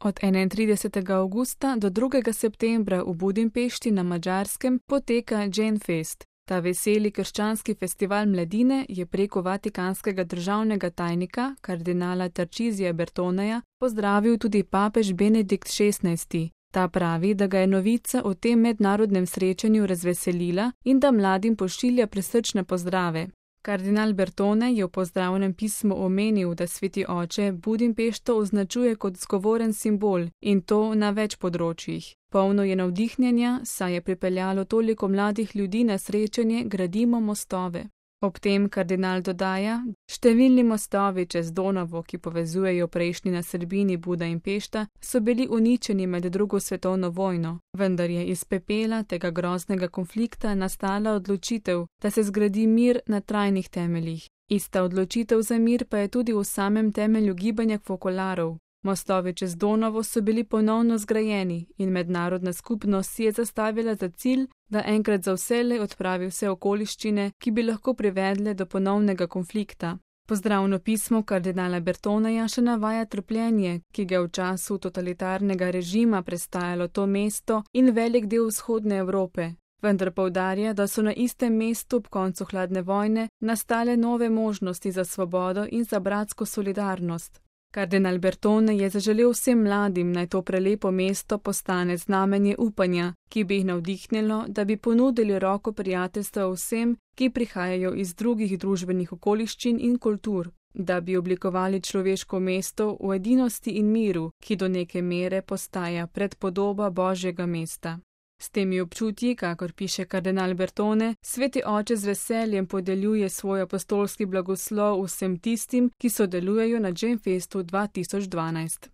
Od 31. avgusta do 2. septembra v Budimpešti na Madžarskem poteka Genfest. Ta veseli krščanski festival mladine je preko vatikanskega državnega tajnika, kardinala Tarcisija Bertoneja, pozdravil tudi papež Benedikt XVI. Ta pravi, da ga je novica o tem mednarodnem srečanju razveselila in da mladim pošilja prisrčne pozdrave. Kardinal Bertone je v pozdravnem pismu omenil, da Sveti oče Budimpešto označuje kot zgovoren simbol in to na več področjih. Polno je navdihnjenja, saj je pripeljalo toliko mladih ljudi na srečanje Gradimo mostove. Ob tem kardinal dodaja, številni mostovi čez Donavo, ki povezujejo prejšnji naselbini Buda in Pešta, so bili uničeni med 2. svetovno vojno, vendar je iz pepela tega groznega konflikta nastala odločitev, da se zgradi mir na trajnih temeljih. Ista odločitev za mir pa je tudi v samem temelju gibanja fokolarov. Mostovi čez Donavo so bili ponovno zgrajeni in mednarodna skupnost si je zastavila za cilj, da enkrat za vselej odpravi vse okoliščine, ki bi lahko privedle do ponovnega konflikta. Pozdravno pismo kardinala Bertoneja še navaja trpljenje, ki ga v času totalitarnega režima prestajalo to mesto in velik del vzhodne Evrope. Vendar poudarja, da so na istem mestu ob koncu hladne vojne nastale nove možnosti za svobodo in za bratsko solidarnost. Kardinal Bertone je zaželel vsem mladim, naj to prelepo mesto postane znamenje upanja, ki bi jih navdihnilo, da bi ponudili roko prijateljstva vsem, ki prihajajo iz drugih družbenih okoliščin in kultur, da bi oblikovali človeško mesto v edinosti in miru, ki do neke mere postaja predpodoba Božjega mesta. S temi občutji, kakor piše kardinal Bertone, Sveti oče z veseljem podeljuje svoj apostolski blagoslov vsem tistim, ki sodelujejo na Genfestu 2012.